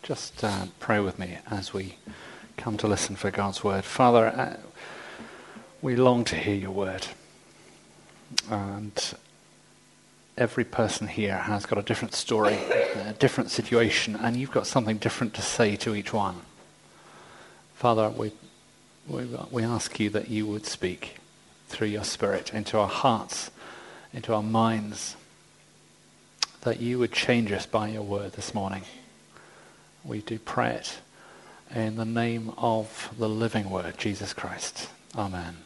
Just pray with me as we come to listen for God's word. Father, we long to hear your word. And every person here has got a different story, a different situation, and you've got something different to say to each one. Father, we ask you that you would speak through your Spirit into our hearts, into our minds, that you would change us by your word this morning. We do pray it in the name of the living word, Jesus Christ. Amen.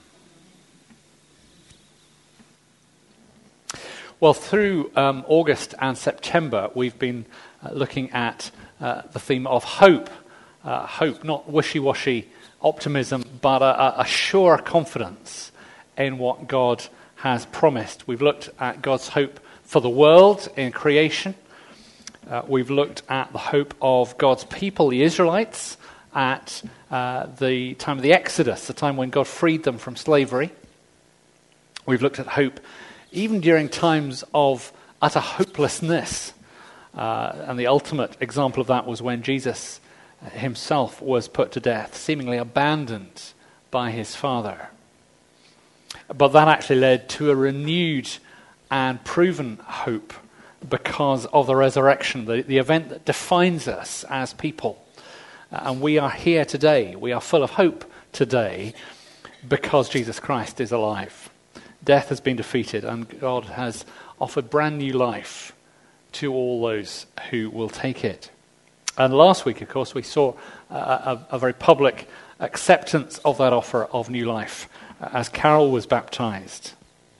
Well, through August and September, we've been looking at the theme of hope. Hope, not wishy-washy optimism, but a sure confidence in what God has promised. We've looked at God's hope for the world in creation. We've looked at the hope of God's people, the Israelites, at the time of the Exodus, the time when God freed them from slavery. We've looked at hope even during times of utter hopelessness. And the ultimate example of that was when Jesus himself was put to death, seemingly abandoned by his Father. But that actually led to a renewed and proven hope because of the resurrection, the event that defines us as people. And we are here today. We are full of hope today because Jesus Christ is alive. Death has been defeated and God has offered brand new life to all those who will take it. And last week, of course, we saw a very public acceptance of that offer of new life as Carol was baptized.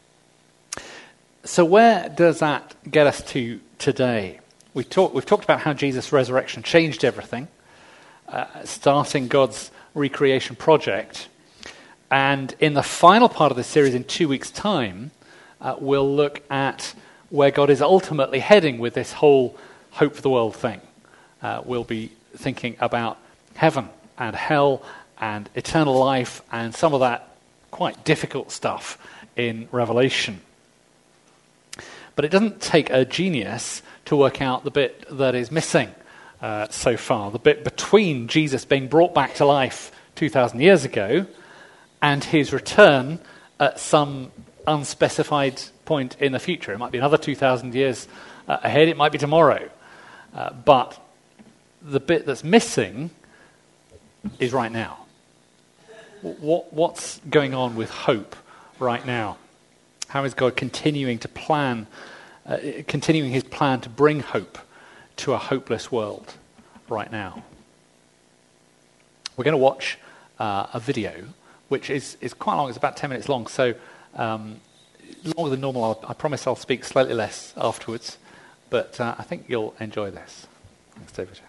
So where does that get us to today? We've talked about how Jesus' resurrection changed everything, starting God's recreation project. And in the final part of the series, in 2 weeks' time, we'll look at where God is ultimately heading with this whole hope for the world thing. We'll be thinking about heaven and hell and eternal life and some of that quite difficult stuff in Revelation. But it doesn't take a genius to work out the bit that is missing so far, the bit between Jesus being brought back to life 2,000 years ago and his return at some unspecified point in the future. It might be another 2,000 years ahead, it might be tomorrow. But the bit that's missing is right now. What's going on with hope right now? How is God continuing his plan to bring hope to a hopeless world right now? We're going to watch a video, which is quite long. It's about 10 minutes long, so longer than normal. I promise I'll speak slightly less afterwards, but I think you'll enjoy this. Thanks, David.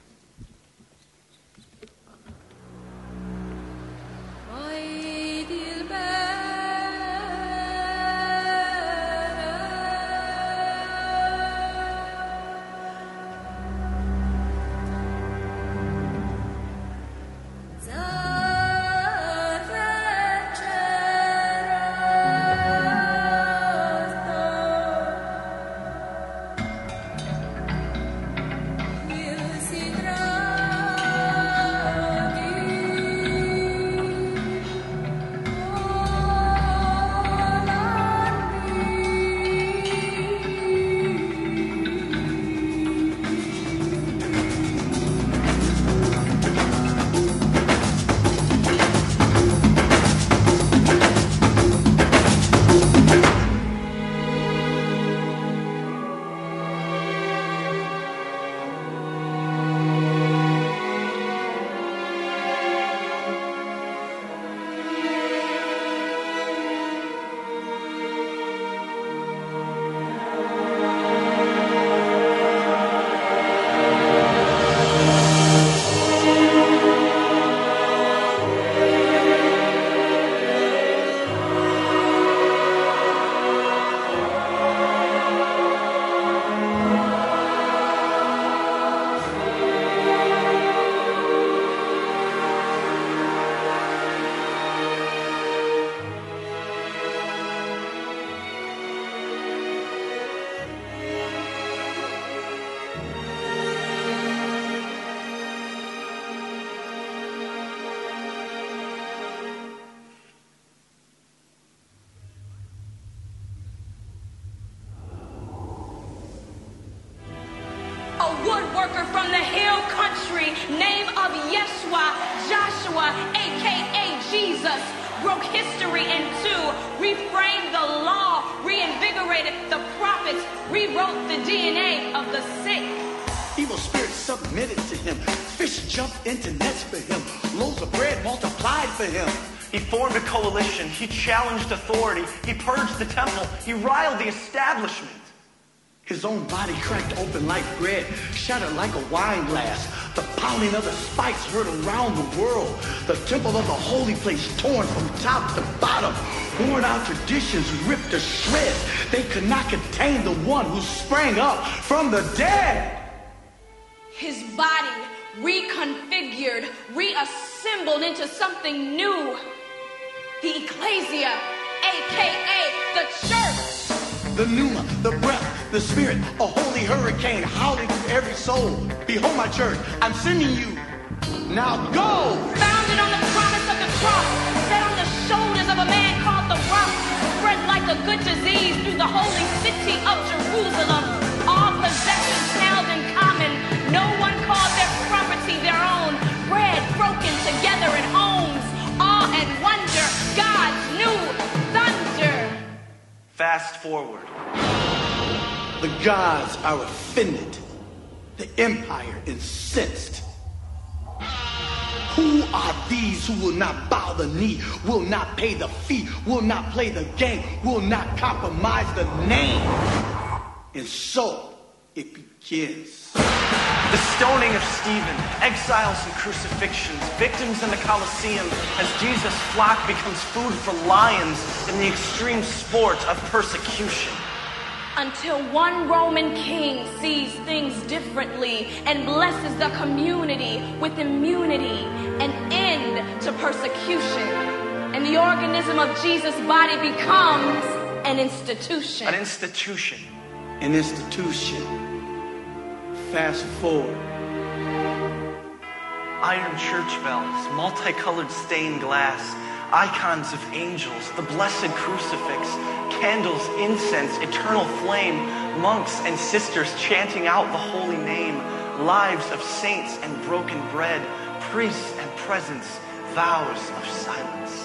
Music worker from the hill country, name of Yeshua, Joshua, a.k.a. Jesus, broke history in two, reframed the law, reinvigorated the prophets, rewrote the DNA of the sick. Evil spirits submitted to him. Fish jumped into nets for him. Loaves of bread multiplied for him. He formed a coalition. He challenged authority. He purged the temple. He riled the establishment. His own body cracked open like bread, shattered like a wine glass. The pounding of the spikes heard around the world. The temple of the holy place torn from top to bottom. Worn out traditions ripped to shreds. They could not contain the one who sprang up from the dead. His body reconfigured, reassembled into something new. The ecclesia, a.k.a. the church. The pneuma, the breath, the spirit, a holy hurricane howling through every soul. Behold my church, I'm sending you. Now go! Founded on the promise of the cross, set on the shoulders of a man called the Rock, spread like a good disease through the holy city of Jerusalem. All possessions held in common, no one called their property their own. Bread broken together in homes, awe and wonder, God's new thunder. Fast forward. The gods are offended. The empire incensed. Who are these who will not bow the knee, will not pay the fee, will not play the game, will not compromise the name? And so it begins. The stoning of Stephen, exiles and crucifixions, victims in the Colosseum, as Jesus' flock becomes food for lions in the extreme sport of persecution. Until one Roman king sees things differently and blesses the community with immunity, an end to persecution. And the organism of Jesus' body becomes an institution. An institution. An institution. Fast forward. Iron church bells, multicolored stained glass, icons of angels, the blessed crucifix, candles, incense, eternal flame, monks and sisters chanting out the holy name, lives of saints and broken bread, priests and presence, vows of silence.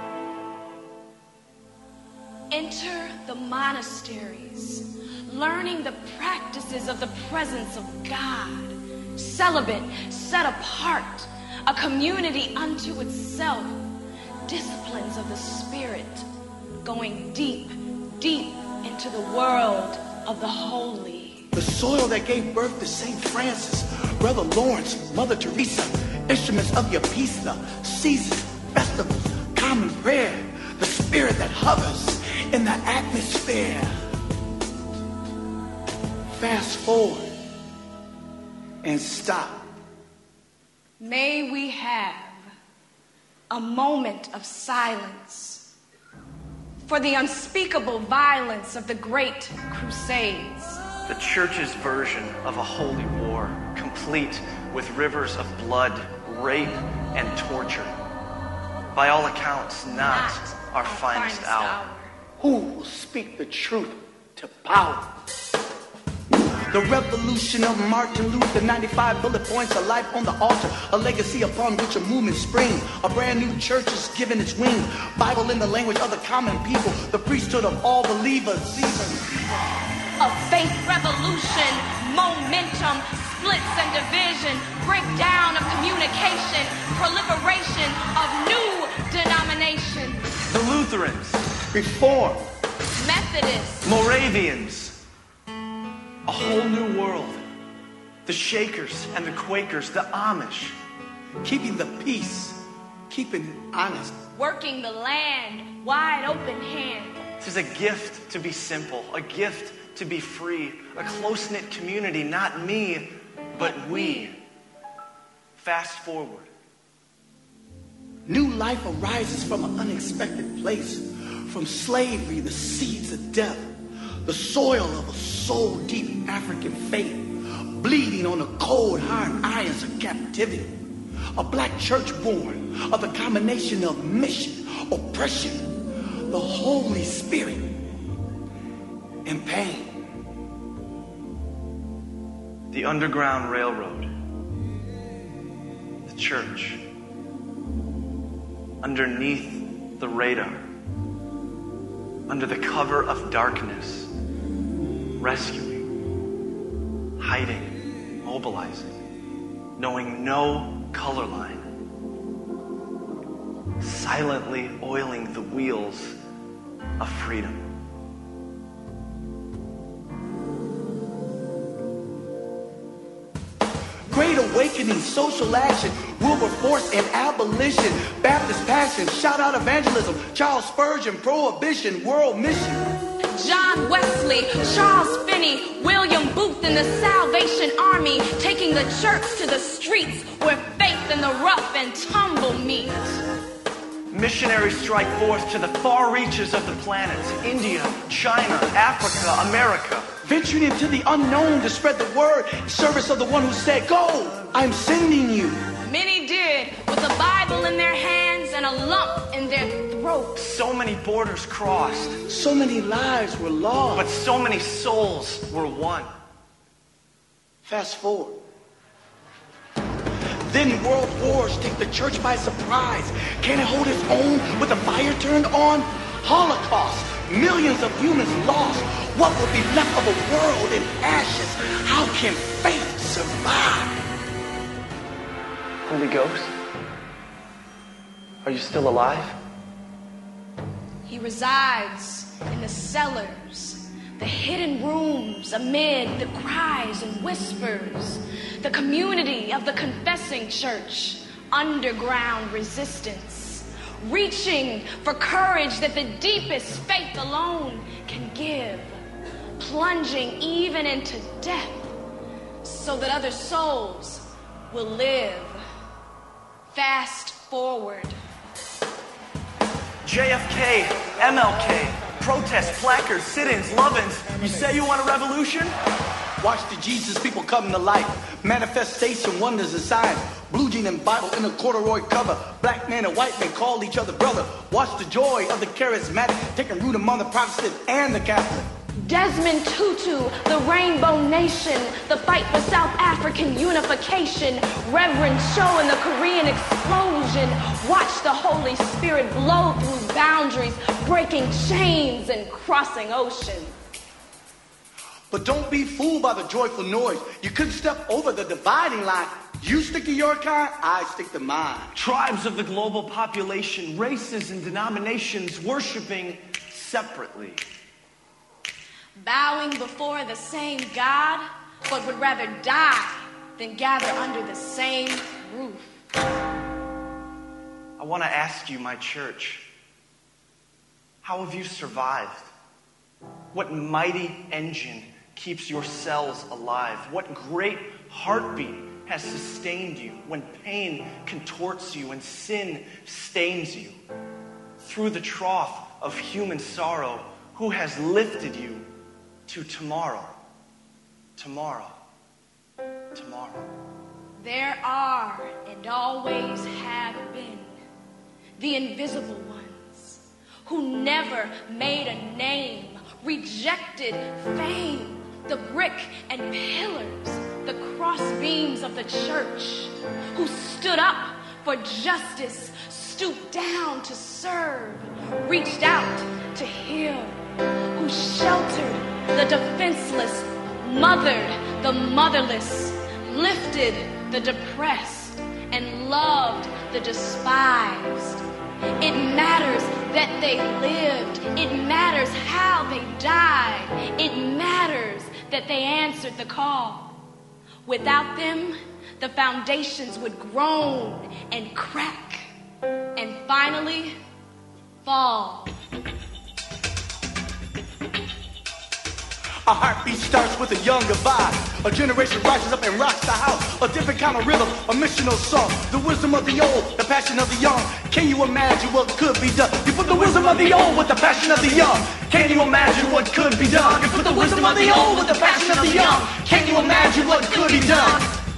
Enter the monasteries, learning the practices of the presence of God. Celibate, set apart, a community unto itself. Disciplines of the Spirit, going deep, deep into the world of the holy. The soil that gave birth to St. Francis, Brother Lawrence, Mother Teresa, instruments of your peace, the seasons, festivals, common prayer, the spirit that hovers in the atmosphere. Fast forward and stop. May we have a moment of silence for the unspeakable violence of the great crusades. The church's version of a holy war, complete with rivers of blood, rape, and torture. By all accounts, not our finest hour. Who will speak the truth to power? The revolution of Martin Luther, 95 bullet points of life on the altar, a legacy upon which a movement springs. A brand new church is given its wings. Bible in the language of the common people, the priesthood of all believers. A faith revolution, momentum, splits and division, breakdown of communication, proliferation of new denominations. The Lutherans, Reform, Methodists, Moravians, a whole new world. The Shakers and the Quakers, the Amish. keeping the peace, keeping it honest. working the land, wide open hand. This is a gift to be simple, a gift to be free, a close-knit community, not me, but we. Fast forward. New life arises from an unexpected place, from slavery, the seeds of death, the soil of a soul-deep African faith, bleeding on the cold, hard irons of captivity. A black church born of the combination of mission, oppression, the Holy Spirit, and pain. the Underground Railroad, the church, underneath the radar, under the cover of darkness, rescuing, hiding, mobilizing, knowing no color line, silently oiling the wheels of freedom. Great awakening, social action, Wilberforce and abolition, Baptist passion, shout out evangelism, Charles Spurgeon, prohibition, world mission. John Wesley, Charles Finney, William Booth in the Salvation Army, taking the church to the streets where faith and the rough and tumble meet. Missionaries strike forth to the far reaches of the planet, India, China, Africa, America. Venturing into the unknown to spread the word in service of the one who said, go, I'm sending you. Many did, with a Bible in their hands and a lump in their throats. So many borders crossed, So many lives were lost. but so many souls were won. Fast forward. Then world wars take the church by surprise. Can it hold its own with the fire turned on? Holocaust, millions of humans lost. What will be left of a world in ashes? How can faith survive? Holy Ghost, are you still alive? He resides in the cellars, the hidden rooms amid the cries and whispers, the community of the confessing church, underground resistance, reaching for courage that the deepest faith alone can give, plunging even into death so that other souls will live. Fast forward. JFK, MLK, protests, placards, sit-ins, love-ins. You say you want a revolution? Watch the Jesus people come to life. Manifestation, wonders, and signs. Blue jean and Bible in a corduroy cover. Black man and white man call each other brother. Watch the joy of the charismatic taking root among the Protestant and the Catholic. Desmond Tutu, the Rainbow Nation, the fight for South African unification, Reverend Cho and the Korean explosion. Watch the Holy Spirit blow through boundaries, breaking chains and crossing oceans. But don't be fooled by the joyful noise. You couldn't step over the dividing line. You stick to your kind, I stick to mine. Tribes of the global population, races and denominations worshiping separately. Bowing before the same God, but would rather die than gather under the same roof. I want to ask you, my church, how have you survived? What mighty engine keeps your cells alive? What great heartbeat has sustained you when pain contorts you and sin stains you? Through the trough of human sorrow, who has lifted you to tomorrow, tomorrow, tomorrow? There are and always have been the invisible ones who never made a name, rejected fame, the brick and pillars, the cross beams of the church, who stood up for justice, stooped down to serve, reached out to heal, who sheltered the defenseless, mothered the motherless, lifted the depressed, and loved the despised. It matters that they lived. It matters how they died. It matters that they answered the call. Without them, the foundations would groan and crack and finally fall. A heartbeat starts with a younger vibe. A generation rises up and rocks the house. A different kind of rhythm, a missional song. The wisdom of the old, the passion of the young. Can you imagine what could be done? You put the wisdom of the old with the passion of the young. Can you imagine what could be done? You put the wisdom of the old with the passion of the young. Can you imagine what could be done?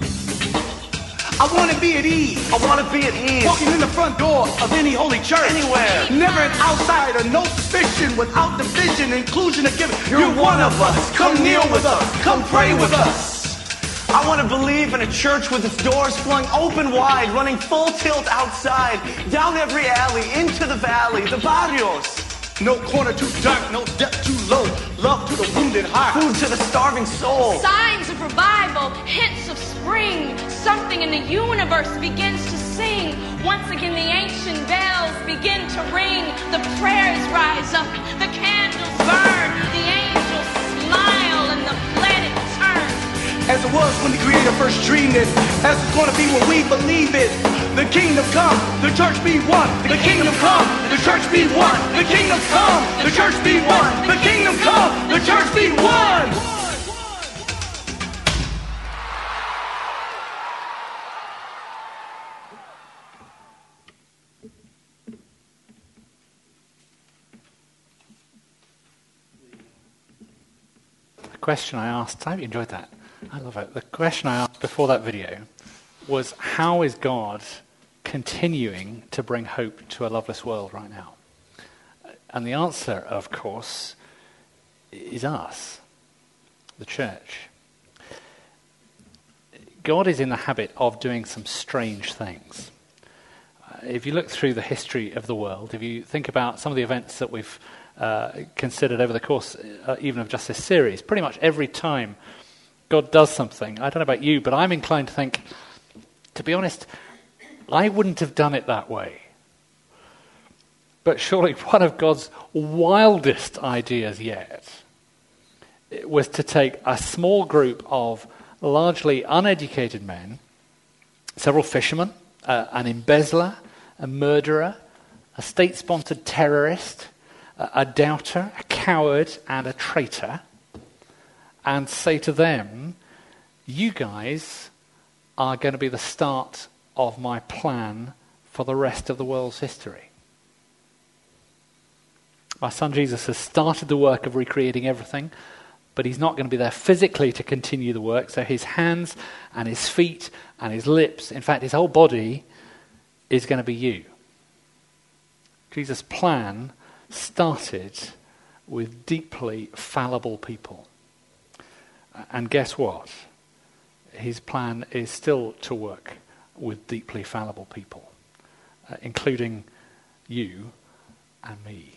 I want to be at ease. I want to be at ease. Walking in the front door of any holy church. Anywhere. Never an outsider, no suspicion. Without division, inclusion of giving. You're one of us. Come kneel with us. Come pray with us. I want to believe in a church with its doors flung open wide, running full tilt outside, down every alley, into the valley, the barrios. No corner too dark, no depth too low. Love to the wounded heart. Food to the starving soul. Signs of revival, hints of spring. Something in the universe begins to sing. Once again the ancient bells begin to ring. The prayers rise up, the candles burn. The angels smile and the planet turns. As it was when the Creator first dreamed it, as it's going to be when we believe it. The kingdom come, the church be one. The kingdom come, the church be one. The kingdom come, the church be one. The kingdom come, the church be one. The question I asked, I hope you enjoyed that. I love it. The question I asked before that video was, how is God continuing to bring hope to a loveless world right now? And the answer, of course, is us, the church. God is in the habit of doing some strange things. If you look through the history of the world, if you think about some of the events that we've considered over the course even of just this series, pretty much every time God does something, I don't know about you, but I'm inclined to think, to be honest, I wouldn't have done it that way. But surely one of God's wildest ideas yet was to take a small group of largely uneducated men, several fishermen, an embezzler, a murderer, a state-sponsored terrorist, a doubter, a coward, and a traitor, and say to them, you guys are going to be the start of my plan for the rest of the world's history. My son Jesus has started the work of recreating everything, but he's not going to be there physically to continue the work, so his hands and his feet and his lips, in fact his whole body, is going to be you. Jesus' plan started with deeply fallible people. And guess what? His plan is still to work with deeply fallible people, including you and me.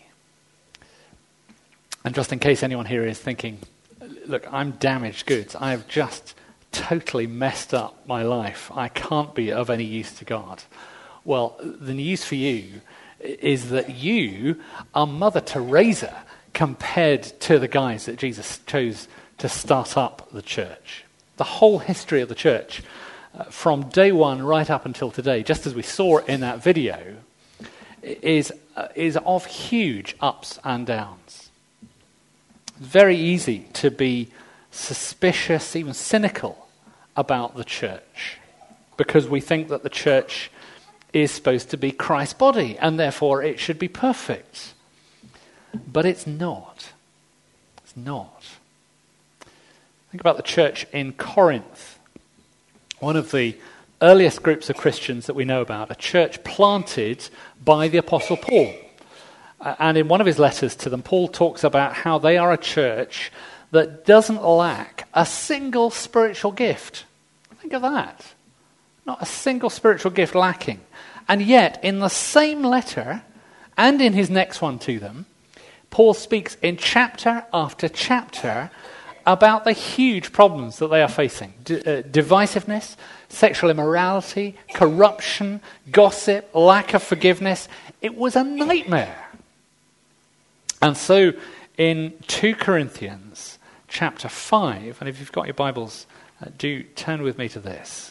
And just in case anyone here is thinking, look, I'm damaged goods. I have just totally messed up my life. I can't be of any use to God. Well, the news for you is that you are Mother Teresa compared to the guys that Jesus chose to start up the church. The whole history of the church, from day one right up until today, just as we saw in that video, is of huge ups and downs. It's very easy to be suspicious, even cynical about the church, because we think that the church is supposed to be Christ's body, and therefore it should be perfect. But it's not. It's not. Think about the church in Corinth, one of the earliest groups of Christians that we know about, a church planted by the Apostle Paul. And in one of his letters to them, Paul talks about how they are a church that doesn't lack a single spiritual gift. Think of that. Not a single spiritual gift lacking. And yet, in the same letter, and in his next one to them, Paul speaks in chapter after chapter about the huge problems that they are facing. Divisiveness, sexual immorality, corruption, gossip, lack of forgiveness. It was a nightmare. And so in 2 Corinthians chapter 5, and if you've got your Bibles, do turn with me to this.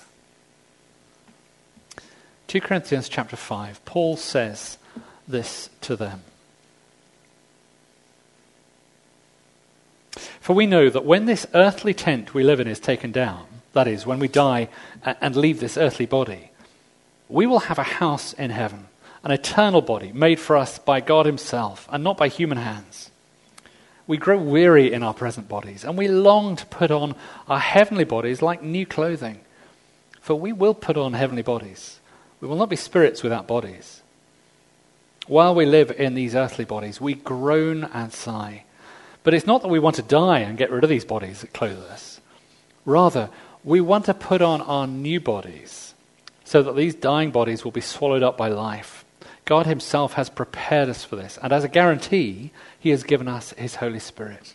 2 Corinthians chapter 5, Paul says this to them. For we know that when this earthly tent we live in is taken down, that is, when we die and leave this earthly body, we will have a house in heaven, an eternal body made for us by God himself and not by human hands. We grow weary in our present bodies, and we long to put on our heavenly bodies like new clothing. For we will put on heavenly bodies. We will not be spirits without bodies. While we live in these earthly bodies, we groan and sigh. But it's not that we want to die and get rid of these bodies that clothe us. Rather, We want to put on our new bodies so that these dying bodies will be swallowed up by life. God himself has prepared us for this, and as a guarantee, he has given us his Holy Spirit.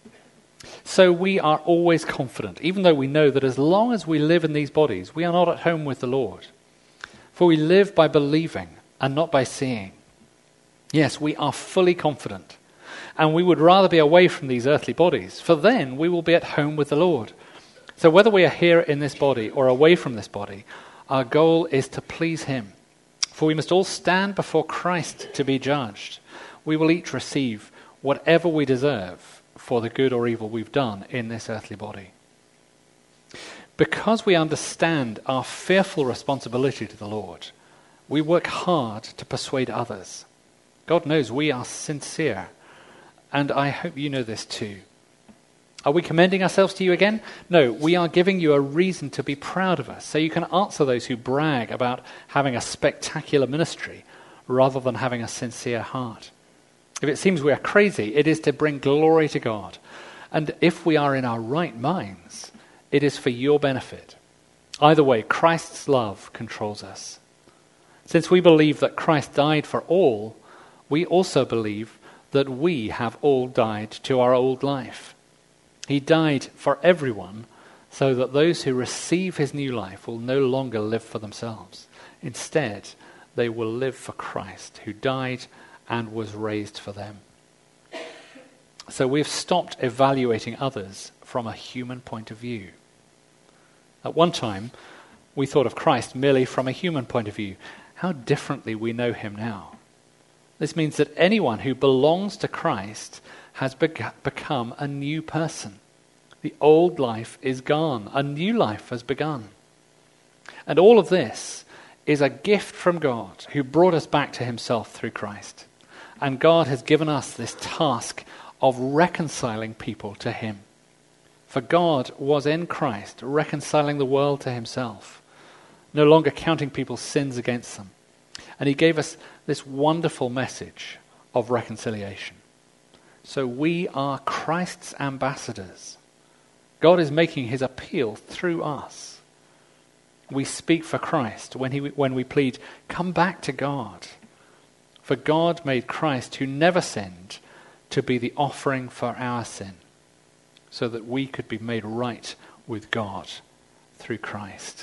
So we are always confident, even though we know that as long as we live in these bodies, we are not at home with the Lord. For we live by believing and not by seeing. Yes, we are fully confident, and we would rather be away from these earthly bodies, for then we will be at home with the Lord. So whether we are here in this body or away from this body, our goal is to please him. For we must all stand before Christ to be judged. We will each receive whatever we deserve for the good or evil we've done in this earthly body. Because we understand our fearful responsibility to the Lord, we work hard to persuade others. God knows we are sincere, and I hope you know this too. Are we commending ourselves to you again? No, we are giving you a reason to be proud of us, so you can answer those who brag about having a spectacular ministry rather than having a sincere heart. If it seems we are crazy, it is to bring glory to God. And if we are in our right minds, it is for your benefit. Either way, Christ's love controls us. Since we believe that Christ died for all, we also believe that we have all died to our old life. He died for everyone so that those who receive his new life will no longer live for themselves. Instead, they will live for Christ, who died and was raised for them. So we've stopped evaluating others from a human point of view. At one time, we thought of Christ merely from a human point of view. How differently we know him now. This means that anyone who belongs to Christ has become a new person. The old life is gone. A new life has begun. And all of this is a gift from God, who brought us back to himself through Christ. And God has given us this task of reconciling people to him. For God was in Christ, reconciling the world to himself, no longer counting people's sins against them. And he gave us this wonderful message of reconciliation. So we are Christ's ambassadors. God is making his appeal through us. We speak for Christ when we plead, come back to God. For God made Christ, who never sinned, to be the offering for our sin, so that we could be made right with God through Christ.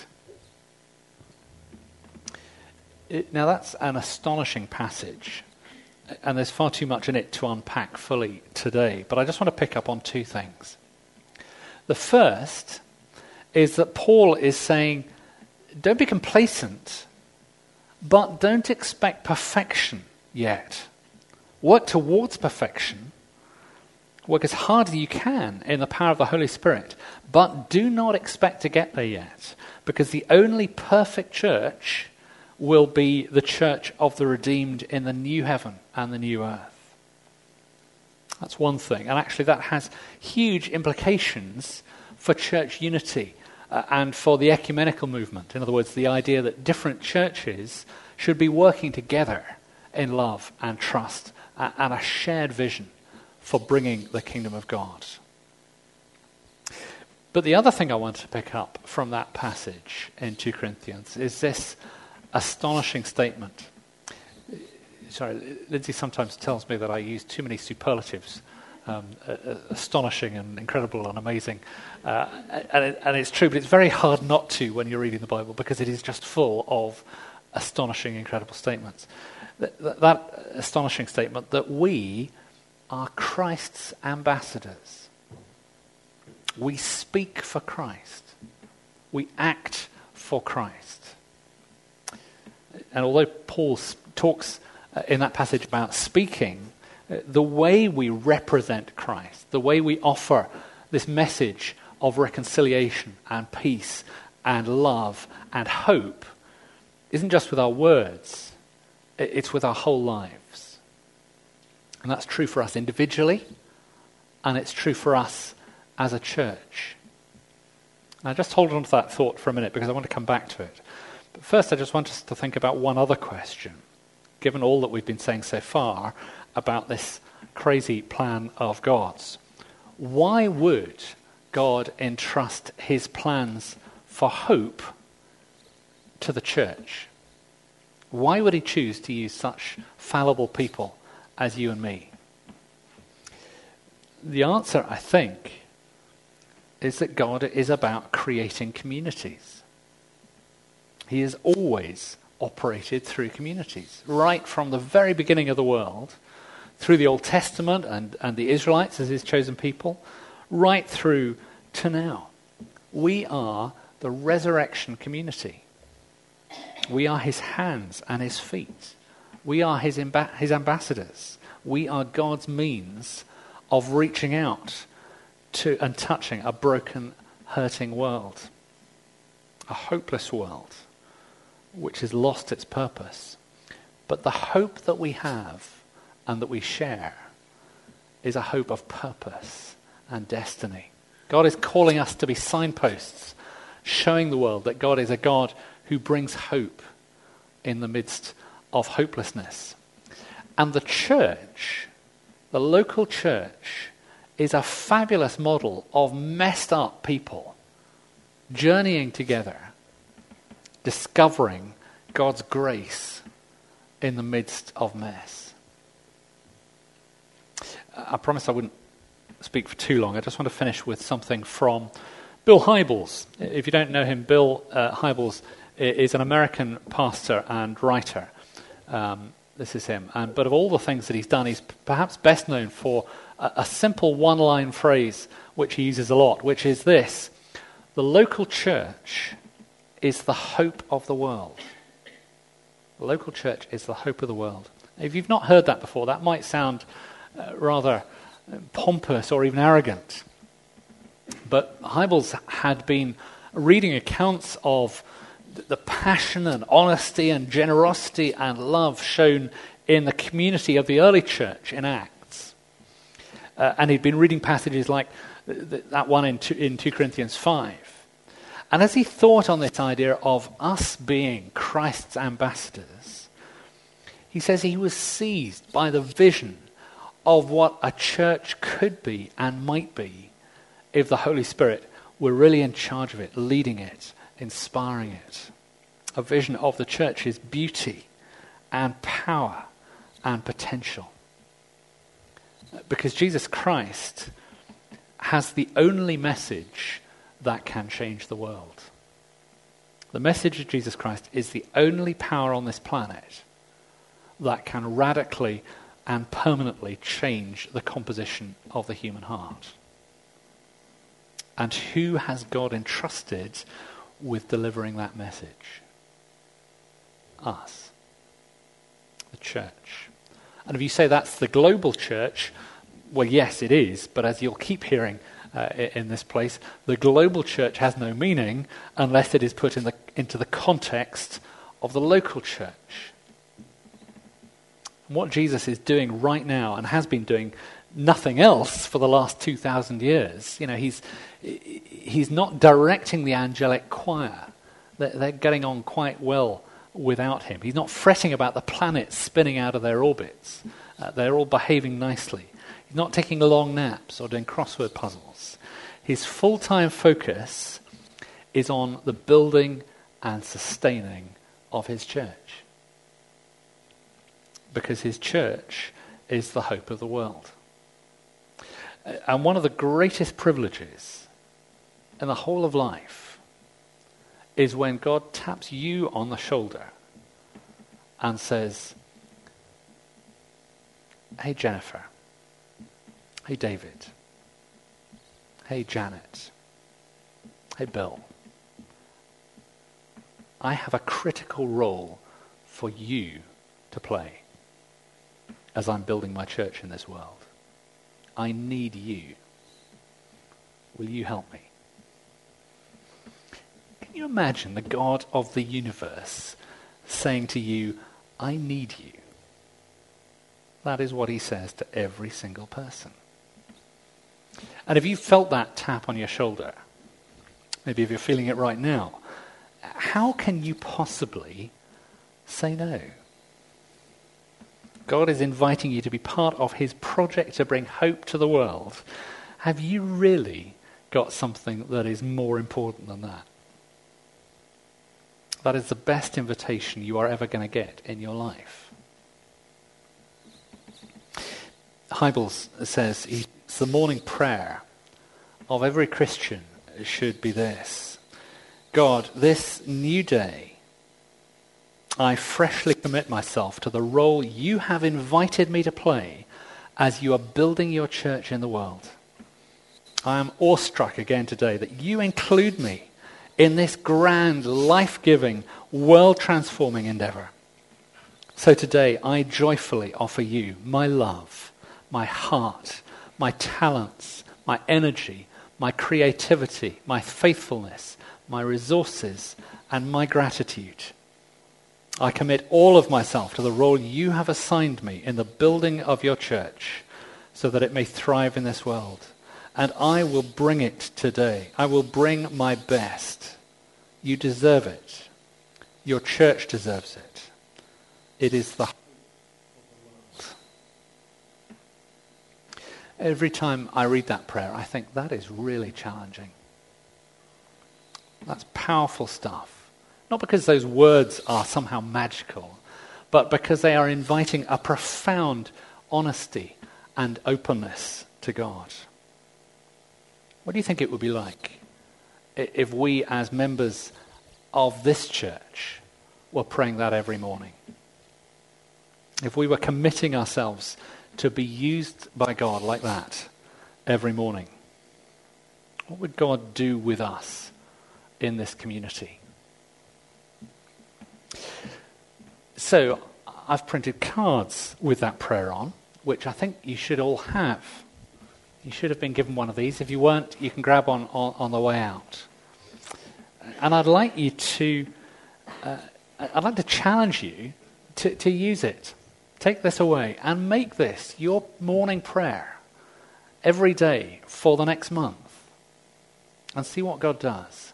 Now that's an astonishing passage, and there's far too much in it to unpack fully today, but I just want to pick up on two things. The first is that Paul is saying, don't be complacent, but don't expect perfection yet. Work towards perfection. Work as hard as you can in the power of the Holy Spirit, but do not expect to get there yet, because the only perfect church will be the church of the redeemed in the new heaven and the new earth. That's one thing, and actually that has huge implications for church unity and for the ecumenical movement. In other words, the idea that different churches should be working together in love and trust and a shared vision for bringing the kingdom of God. But the other thing I want to pick up from that passage in 2 Corinthians is this astonishing statement. Sorry, Lindsay sometimes tells me that I use too many superlatives. Astonishing and incredible and amazing. And it's true, but it's very hard not to when you're reading the Bible, because it is just full of astonishing, incredible statements. That astonishing statement that we are Christ's ambassadors. We speak for Christ. We act for Christ. And although Paul talks in that passage about speaking, the way we represent Christ, the way we offer this message of reconciliation and peace and love and hope isn't just with our words, it's with our whole lives. And that's true for us individually, and it's true for us as a church. Now just hold on to that thought for a minute, because I want to come back to it. But first I just want us to think about one other question, given all that we've been saying so far about this crazy plan of God's. Why would God entrust his plans for hope to the church? Why would he choose to use such fallible people as you and me? The answer, I think, is that God is about creating communities. He has always operated through communities, right from the very beginning of the world, through the Old Testament and the Israelites as his chosen people, right through to now. We are the resurrection community. We are his hands and his feet. We are his ambassadors. We are God's means of reaching out to and touching a broken, hurting world, a hopeless world which has lost its purpose. But the hope that we have and that we share is a hope of purpose and destiny. God is calling us to be signposts, showing the world that God is a God who brings hope in the midst of hopelessness. And the church, the local church, is a fabulous model of messed up people journeying together, discovering God's grace in the midst of mess. I promised I wouldn't speak for too long. I just want to finish with something from Bill Hybels. If you don't know him, Bill Hybels is an American pastor and writer. This is him. But of all the things that he's done, he's perhaps best known for a simple one-line phrase which he uses a lot, which is this: the local church is the hope of the world. The local church is the hope of the world. If you've not heard that before, that might sound rather pompous or even arrogant. But Hybels had been reading accounts of the passion and honesty and generosity and love shown in the community of the early church in Acts. And he'd been reading passages like that one in 2 Corinthians 5. And as he thought on this idea of us being Christ's ambassadors, he says he was seized by the vision of what a church could be and might be if the Holy Spirit were really in charge of it, leading it, inspiring it. A vision of the church's beauty and power and potential. Because Jesus Christ has the only message that can change the world. The message of Jesus Christ is the only power on this planet that can radically and permanently change the composition of the human heart. And who has God entrusted with delivering that message? Us. The church. And if you say that's the global church, well, yes, it is. But as you'll keep hearing in this place, the global church has no meaning unless it is put into the context of the local church. And what Jesus is doing right now, and has been doing nothing else for the last 2,000 years, he's not directing the angelic choir. They're getting on quite well without him. He's not fretting about the planets spinning out of their orbits. They're all behaving nicely. He's not taking long naps or doing crossword puzzles. His full-time focus is on the building and sustaining of his church. Because his church is the hope of the world. And one of the greatest privileges in the whole of life is when God taps you on the shoulder and says, "Hey Jennifer, hey David, hey Janet, hey Bill, I have a critical role for you to play as I'm building my church in this world. I need you. Will you help me?" Can you imagine the God of the universe saying to you, "I need you"? That is what he says to every single person. And if you felt that tap on your shoulder, maybe if you're feeling it right now, how can you possibly say no? God is inviting you to be part of his project to bring hope to the world. Have you really got something that is more important than that. That is the best invitation you are ever going to get in your life. Hybels says the morning prayer of every Christian should be this: God, this new day, I freshly commit myself to the role you have invited me to play as you are building your church in the world. I am awestruck again today that you include me in this grand, life-giving, world-transforming endeavor. So today, I joyfully offer you my love, my heart, my talents, my energy, my creativity, my faithfulness, my resources, and my gratitude. I commit all of myself to the role you have assigned me in the building of your church so that it may thrive in this world. And I will bring it today. I will bring my best. You deserve it. Your church deserves it. It is the hope of the world. Every time I read that prayer, I think that is really challenging. That's powerful stuff. Not because those words are somehow magical, but because they are inviting a profound honesty and openness to God. What do you think it would be like if we as members of this church were praying that every morning? If we were committing ourselves to be used by God like that every morning? What would God do with us in this community? So I've printed cards with that prayer on, which I think you should all have. You should have been given one of these. If you weren't, you can grab one on the way out. And I'd like you to, I'd like to challenge you to use it. Take this away and make this your morning prayer every day for the next month. And see what God does.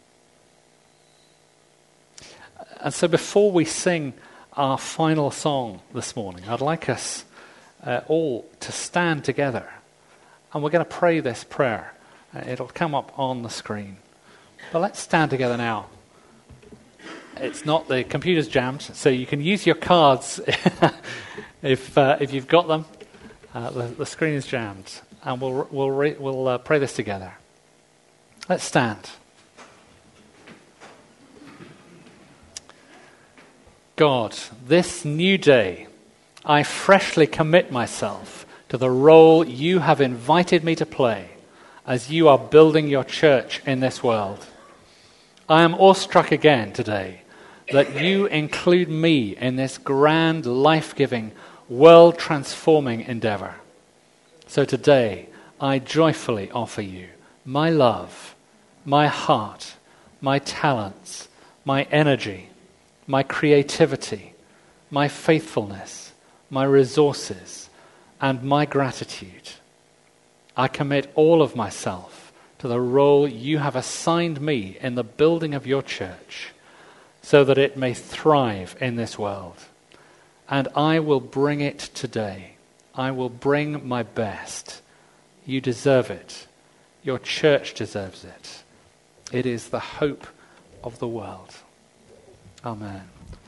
And so before we sing our final song this morning, I'd like us all to stand together. And we're going to pray this prayer. It'll come up on the screen. But let's stand together now. It's not, the computer's jammed, so you can use your cards if you've got them. The screen is jammed. And we'll pray this together. Let's stand. God, this new day, I freshly commit myself to the role you have invited me to play as you are building your church in this world. I am awestruck again today that you include me in this grand, life-giving, world-transforming endeavor. So today, I joyfully offer you my love, my heart, my talents, my energy, my creativity, my faithfulness, my resources, and my gratitude. I commit all of myself to the role you have assigned me in the building of your church so that it may thrive in this world. And I will bring it today. I will bring my best. You deserve it. Your church deserves it. It is the hope of the world. Amen.